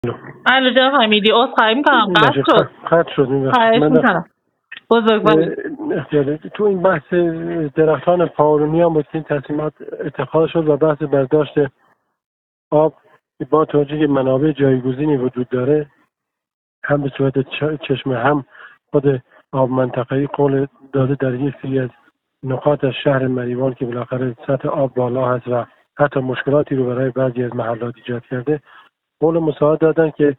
الو جناب حمیدی عذرخواهی میکنم قطع شد میکنم بزرگوار تو این بحث درختان پارونی هم بود که این تصمیمات اتخاذ شد و بحث برداشت آب با توجه منابع جایگزینی وجود داره، هم به صورت چشمه هم خود آب منطقه‌ای قول داده در یک سری از نقاط از شهر مریوان که بالاخره سطح آب بالا هست و حتی مشکلاتی رو برای بعضی از محلات ایجاد کرده، قول مساعد دادن که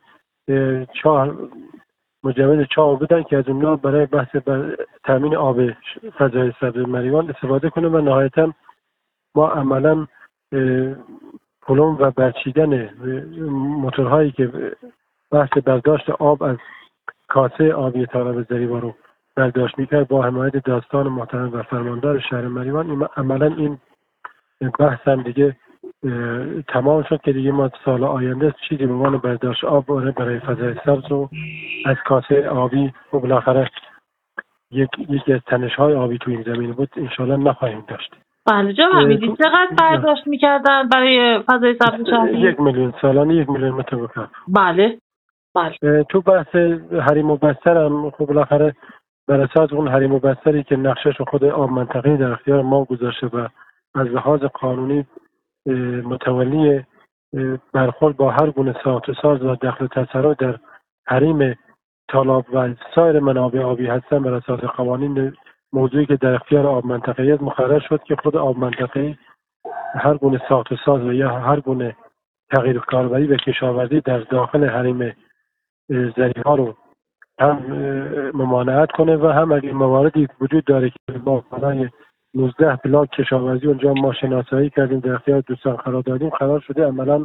مجوز چاه بودن که از اونها برای بحث تامین آب فضای سبز مریوان استفاده کنه و نهایتا ما عملا پلم و برچیدن موتورهایی که بحث برداشت آب از کاسه آبی طالب زریبا رو برداشت میکرد با حمایت داستان محترم و فرماندار شهر مریوان، عملا این بحث هم دیگه تمام شد که دیگه ما سال آینده چیزی به عنوان برداشت آب برای فضای سبز و از کاسه آبی و بالاخره یکی از تنش‌های آبی تو این زمین بود انشالله نخواهیم داشت. بله جناب حمیدی چقدر برداشت میکردن برای فضای سبز شهری؟ 1 میلیون سالانه 1 میلیون متر مکعب. بله. تو بحث حریم و بستر هم خب بالاخره بر اساس اون حریم و بستری که نقشش خود آب منطقه‌ای در اختیار ما گذاشته و از لحاظ قانونی متولی برخورد با هر گونه ساخت و ساز و دخل و تصرف در حریم تالاب و سایر منابع آبی هستن بر اساس قوانین موضوعی که در اختیار آب منطقه‌ای مقرر شد که خود آب منطقه‌ای هر گونه ساخت و ساز و یا هر گونه تغییر کاربری و کشاورزی در داخل حریم زریعه رو هم ممانعت کنه و هم اگر مواردی وجود داره که با برای 19 بلاک کشاورزی اونجا ما شناسایی کردیم در اختیار دوستان قرار دادیم، قرار شده عملا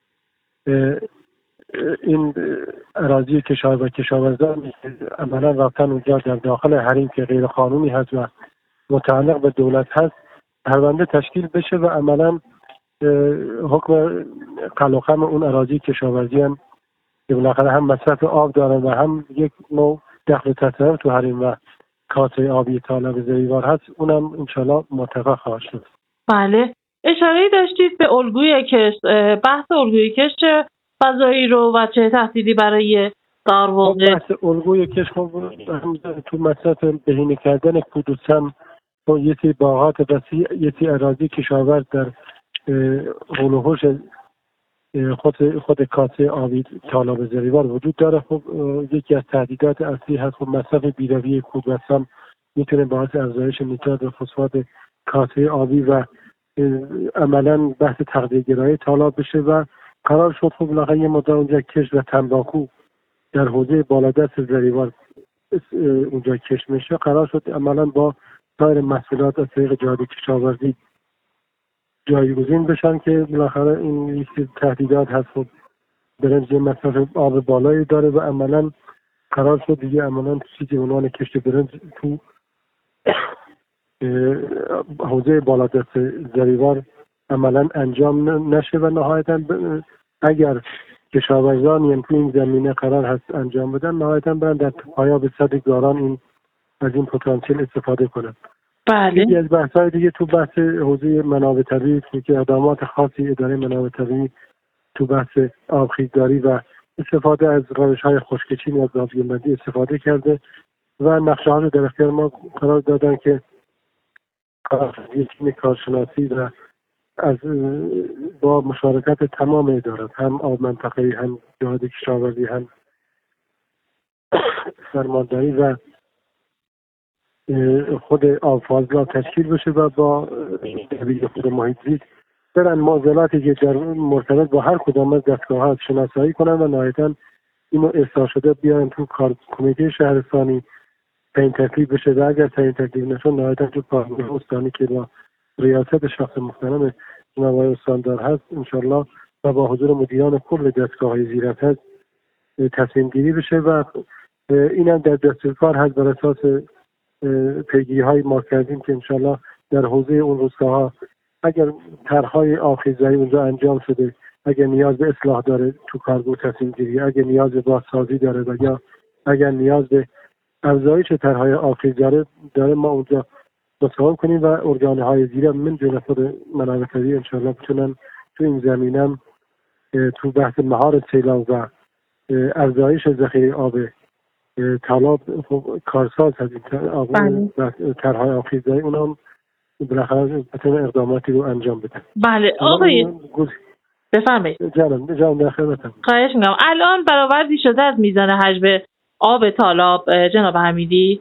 این اراضی کشاورز و کشاورزان عملا رفتن اونجا در داخل حریم که غیر قانونی هست و متعلق به دولت هست پرونده تشکیل بشه و عملا حکم قلقم اون اراضی کشاورزی هم که بالاخره هم مصرف آب دارن و هم یک نوع دخل تصرف تو حریم و کاسه آبی طالب زریوار هست، اونم انشالله متوقع خواهد شد. بله اشاره داشتید به الگوی کشت، بحث الگوی کشت فضایی رو و چه تهدیدی برای در واقع بحث الگوی کشت تو مصرف بهینه کردن کودوسن و یکی باغات وسیع یکی اراضی کشاورز در حول و حوش خود کاسه آبی طالب زریوار وجود داره. خب یکی از تهدیدات اصلی هست خب مصرف بیروی کودوسن میتونه باعث افزایش نیترات و فسفات کاسه آبی و عملا بحث تغذیه‌گرایی طالب بشه و قرار شد خب بالاخره یه مدت اونجا کشت و تنباکو در حوزه بالادست زریوار اونجا کشت میشه، قرار شد عملا با سایر محصولات از طریق جهاد کشاورزی جایگزین بشن که بالاخره این یکی تهدیدات هست. خب برنج مصرف آب بالایی داره و عملا قرار شد دیگه عملا چیزی عنوان کشت برنج تو حوزه بالادست زریوار عملا انجام نشه و نهایتا اگر کشاورزان یعنی تو این زمینه قرار هست انجام بدن نهایتا برن در پایاب صد گاران این از این پتانسیل استفاده کنن. بله. یکی از بحث‌های دیگه تو بحث حوزه منابع طبیعی که اقدامات خاصی اداره منابع طبیعی تو بحث آبخیزداری و استفاده از روش‌های خشکچین یا گازگیرندی استفاده کرده و نقشه‌ها رو در اختیار ما قرار دادن که یک تیم کارشناسی و از با مشارکت تمام ادارات هم آب منطقه‌ای هم جهاد کشاورزی هم فرمانداری و خود آب فاضلاب تشکیل بشه و با دبیر خود محیط زیست برن معضلاتی که در مرتبط با هر کدام از دستگاه‌ها شناسایی کنن و نهایتاً اینو ارسال شده بیان تو کمیته شهرستانی تعیین تکلیف بشه و اگر تعیین تکلیف نشد نهایتاً تو کارگاه استانی که با ریاست شخص محترم جناب آقای استاندار هست انشالله و با حضور مدیران کل دستگاه‌های زیرت هست تصمیم گیری بشه و اینم در دستورکار هست بر اساس پیگیری‌های ما کردیم که انشالله در حوزه اون روستاها اگر طرح‌های آبخیزداری اونجا انجام شده اگر نیاز به اصلاح داره تو کارگاه تصمیم گیری اگر نیاز به بازسازی داره و یا اگر نیاز به افزایش طرح‌های آبخیزداری داره ما اونجا مصاحبه کنیم و ارگان‌های زیر من جمله خود منابع طبیعی انشالله بتونن تو این زمینه تو بحث مهار سیلاب و افزایش ذخیره آب تالاب کارساز هست طرح‌های آبخیزدهی اونم بالاخره بتونه اقداماتی رو انجام بده. بله آقای بفرمایید. جانم در خدمتم. خواهش می‌کنم. الان برآوردی شده از میزان حجم آب تالاب جناب حمیدی؟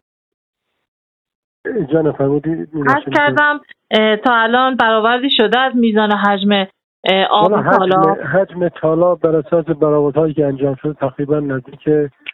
جان فرمودی عرض کردم تا الان برآوردی شده از میزان حجم آب تالاب؟ حجم تالاب بر اساس برآوردهایی که انجام شده تقریبا نزدیک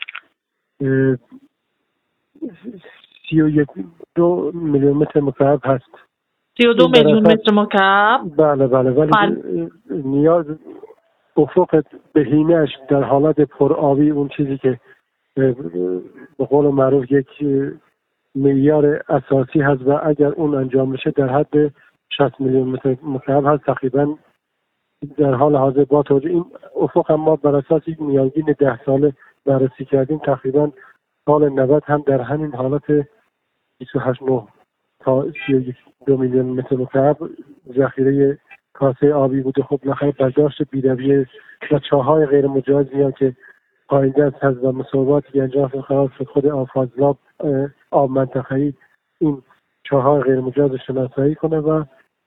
32 میلیون متر مکعب هست. 32 میلیون متر مکعب؟ بله ولی نیاز افق بهینه‌اش در حالت پرآبی اون چیزی که به قول معروف یک معیار اساسی هست و اگر اون انجام بشه در حد 60 میلیون متر مکعب هست. تقریبا در حال حاضر با توجه این افق هم ما بر اساس یک میانگین 10 ساله بررسی کردیم، تقریبا سال 90 هم در همین حالت 28 تا 32 میلیون متر مکعب ذخیره کاسه آبی بوده. خب بالاخره برداشت بی‌رویه و چاهای غیر مجاز میان که پایینده هست و مصوباتی که انجام خواهد شد خود آفازلاب آب منطقه‌ای این چاهای غیر مجاز شناسایی کنه و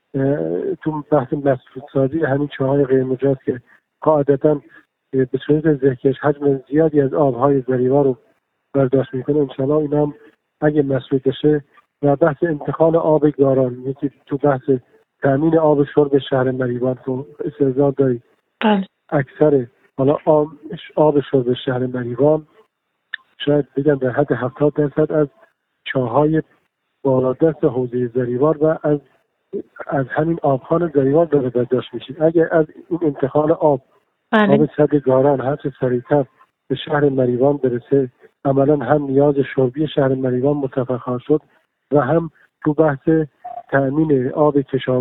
تو بحث مسدودسازی همین چاهای غیر مجاز که قاعدتاً به صورت زهکش حجم زیادی از آبهای ذریعه رو برداشت میکنه، انشاءالله این هم اگه مسدود بشه و بحث انتقال آب گاران یکی تو بحث تامین آب شرب شهر مریوان تو استعداد دارید. اکثر حالا آب شرب شهر مریوان شاید بگم در حد 70% از چاهای بالادست حوزه زریوار و از همین آبخان زریوار داره برداشت میشه. اگر از این انتقال آب سد گاران هر چه سریعتر به شهر مریوان برسه عملا هم نیاز شربی شهر مریوان متفق خواهد شد و هم تو بحث تأمین آب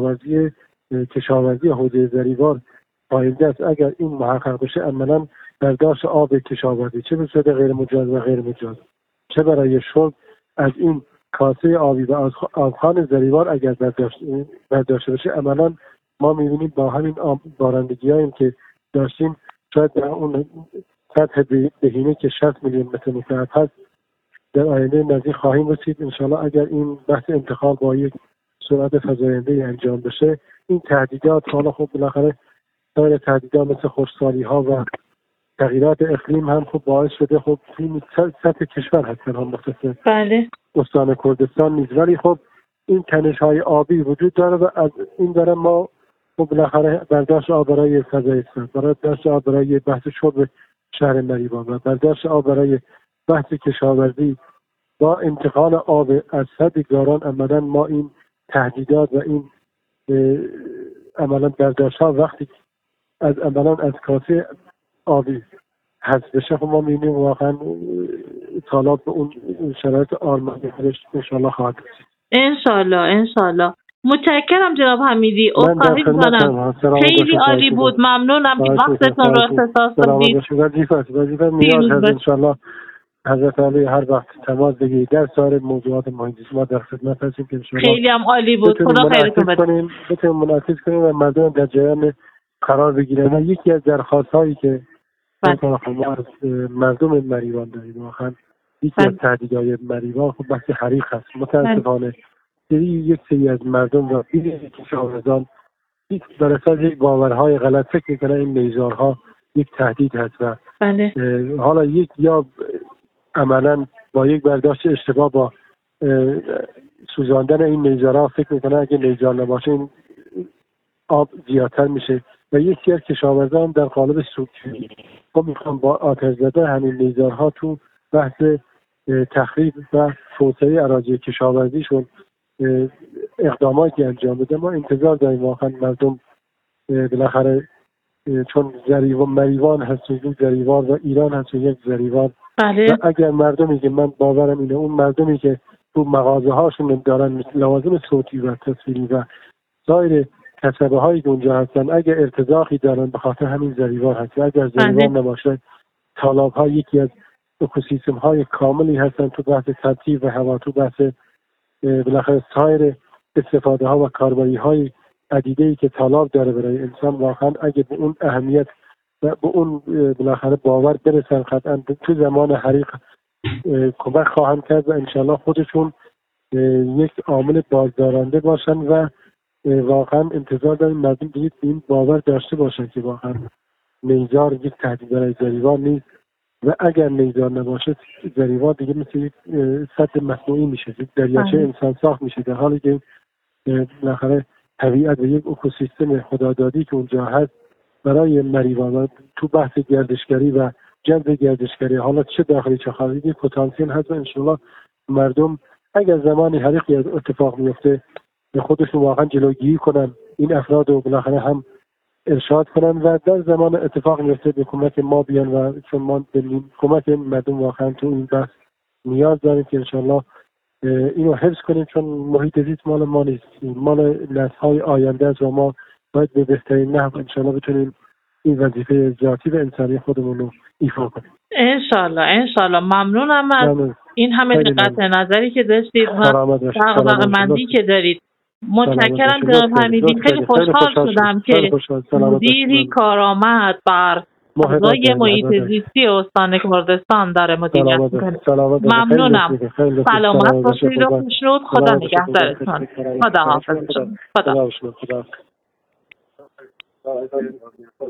کشاورزی حوزه زریوار پایینده است. اگر این محقق بشه عملا برداشت آب کشاورزی چه به صورت غیر مجاز و غیر مجاز چه برای شرب از این کاسه آبی و از آبخان زریوار اگر برداشته بشه عملا ما می‌بینیم با همین بارندگی‌هایی که داشتیم شاید در اون سطح بهینه که 60 میلیون متر مکعب هست در آینده نزدیک خواهیم رسید انشاءالله. اگر این بحث انتقال با یک سرعت فزاینده انجام بشه این تهدیدات حالا خب بالاخره سایر تهدیدات مثل خشکسالی‌ها و تغییرات اقلیم هم خب باعث شده خب این سطح کشور هستن هم مختصر استان کردستان نیز، ولی خب این تنش‌های آبی وجود داره و از این داره ما خب بالاخره برداشت آب برای فضای سرد، برداشت آب برای بحث شرب شهر مریوان و برداشت آب برای بحث کشاورزی با انتقال آب از سد گاران عملا ما این تهدیدات و این عملا برداشت‌ها وقتی از کاسه آبی حذف بشه خب ما می‌بینیم واقعا تالاب به اون شرایط آرمانی خودش انشالله خواهد رسید. انشالله. متشکرم جناب حمیدی. عذرخواهی می‌کنم. خیلی عالی بود. ممنونم که وقتتون رو اختصاص دادید. وظیفه نیاز هست انشالله حضرت علی هر وقت تماس بگیرید در سایر موضوعات محیط زیست ما در خدمت هستیم که انشالله خیلی هم عالی بود. خدا خیرتون بده. بتونیم منعکس کنیم و مردم در جریان قرار بگیرن. و یکی از درخواست‌هایی که ما از مردم مریوان داریم واقعا یکی از تهدیدهای مریوان خب بحث حریق هست. متاسفانه یک سری از مردم و کشاورزان بر اساس یک باورهای غلط فکر میکنن این میزارها یک تهدید هست و حالا یک یا عملا با یک برداشت اشتباه با سوزاندن این میزارها فکر میکنن اگه میزار نباشه این آب زیادتر میشه و یکی از کشاورزان در قالب سودجویی خب میخوام با آتش زدن همین میزارها تو بحث تخریب و توسعه اراضی کشاورزیشون اقداماتی انجام بده. ما انتظار داریم واقعا مردم بالاخره چون مریوان هست یک زریوار و ایران هست یک زریوار و اگر مردمی که من باورم اینه اون مردمی که تو مغازه هاشون دارن لوازم صوتی و تصویری و سایر کسبه هایی که اونجا هستن اگر ارتزاقی دارن به خاطر همین زریوار هست و اگر زریوار نباشه تالاب ها یکی از اکوسیستم های کاملی هستن تو بحث ترتیب و هوا تو بحث بالاخره سایر استفاده ها و کاربری های عدیده‌ای که تالاب داره برای انسان واقعا اگه به اون اهمیت و به اون بالاخره باور برسن قطعا تو زمان حریق کمک خواهند کرد و انشالله خودشون یک عامل بازدارنده باشن و واقعا انتظار داریم مردم دیگه این باور داشته باشن که واقعا نیزار یک تهدید برای زریوار نیست و اگر نیزار نباشه زریوار دیگه مثل یک سد مصنوعی میشه، یک دریاچه انسان ساخت میشه، در حالی که بالاخره طبیعت و یک اکوسیستم خدادادی که اونجا هست برای مریوان تو بحث گردشگری و جذب گردشگری حالا چه داخلی چه خارجی پتانسیل هست و انشالله مردم اگر زمانی حریق اتفاق میفته به خودشون واقعا جلوگیری کنن، این افراد رو بالاخره هم ارشاد کنن و در زمان اتفاق میفته به کمک ما بیان و چون ما به کمک مردم واقعا تو این بحث نیاز داریم که انشالله اینو حفظ کنیم، چون محیط زیست مال ما نیست، مال نسل‌های آینده است و ما باید به بهترین نحو انشالله بتونیم این وظیفه ذاتی و انسانی خودمون رو ایفا کنیم. انشالله ممنونم از این همه دقت نظری که داشتید و دغدغه‌مندی که دارید. متشکرم جناب حمیدی. خیلی خوشحال شدم که مدیری کارآمد بر فضای محیط زیستی استان کردستان داره مدیریت می‌کنه. ممنونم. سلامت باشید و خوشنود. خدا نگهدارتون. خدا حافظ.